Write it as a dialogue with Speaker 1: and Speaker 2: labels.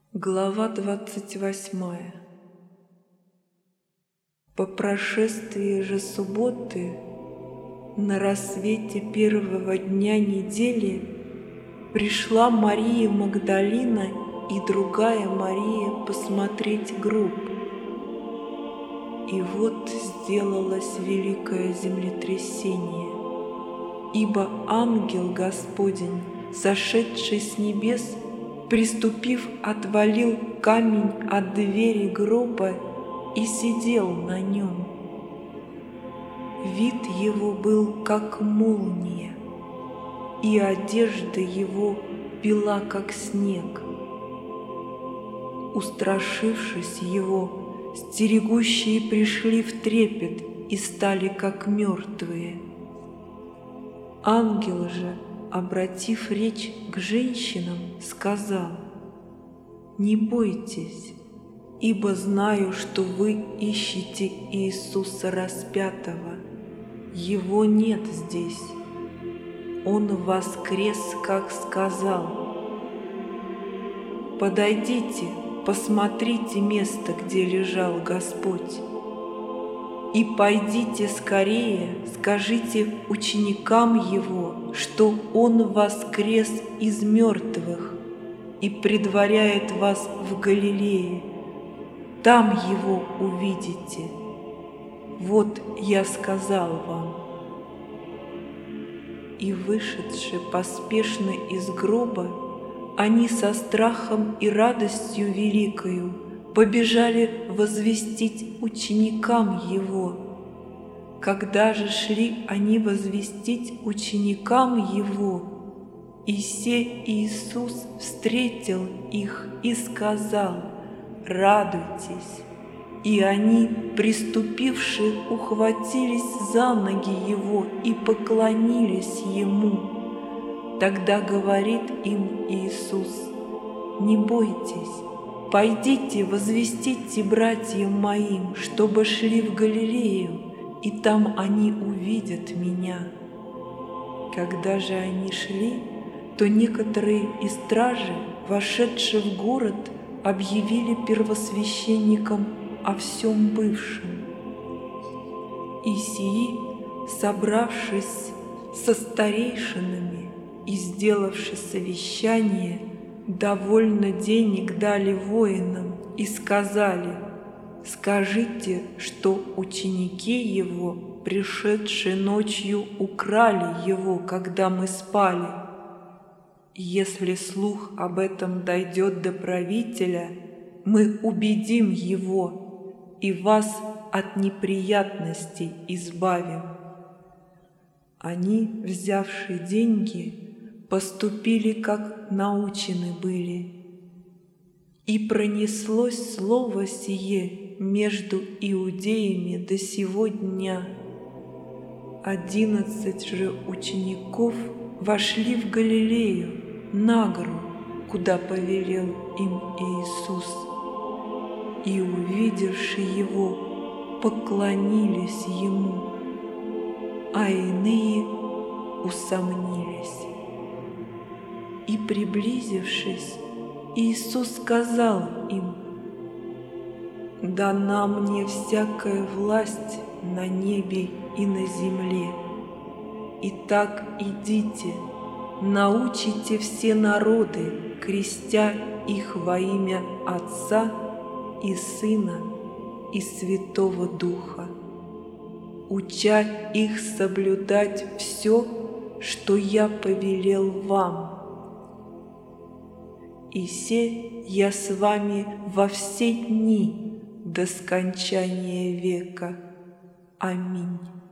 Speaker 1: Глава 28. По прошествии же субботы, на рассвете первого дня недели, пришла Мария Магдалина и другая Мария посмотреть гроб. И вот сделалось великое землетрясение, ибо ангел Господень, сошедший с небес, приступив, отвалил камень от двери гроба и сидел на нем. Вид его был, как молния, и одежда его бела, как снег. Устрашившись его, стерегущие пришли в трепет и стали, как мертвые. Ангел же, обратив речь к женщинам, сказал: «Не бойтесь, ибо знаю, что вы ищете Иисуса распятого. Его нет здесь. Он воскрес, как сказал. Подойдите, посмотрите место, где лежал Господь. И пойдите скорее, скажите ученикам Его, что Он воскрес из мертвых и предваряет вас в Галилее. Там Его увидите. Вот я сказал вам». И вышедши поспешно из гроба, они со страхом и радостью великою побежали возвестить ученикам Его. Когда же шли они возвестить ученикам Его, и се Иисус встретил их и сказал: «Радуйтесь». И они, приступивши, ухватились за ноги Его и поклонились Ему. Тогда говорит им Иисус: «Не бойтесь, пойдите, возвестите братьям моим, чтобы шли в Галилею, и там они увидят Меня». Когда же они шли, то некоторые из стражи, вошедшие в город, объявили первосвященникам о всем бывшем. И сии, собравшись со старейшинами и сделавши совещание, довольно денег дали воинам и сказали: «Скажите, что ученики Его, пришедшие ночью, украли Его, когда мы спали. Если слух об этом дойдет до правителя, мы убедим его и вас от неприятностей избавим». Они, взявши деньги, поступили, как научены были. И пронеслось слово сие между иудеями до сего дня. 11 же учеников вошли в Галилею, на гору, куда повелел им Иисус, и, увидевши Его, поклонились Ему, а иные усомнились. И, приблизившись, Иисус сказал им: «Дана мне всякая власть на небе и на земле. Итак, идите, научите все народы, крестя их во имя Отца и Сына и Святого Духа, уча их соблюдать все, что я повелел вам. И се я с вами во все дни до скончания века. Аминь».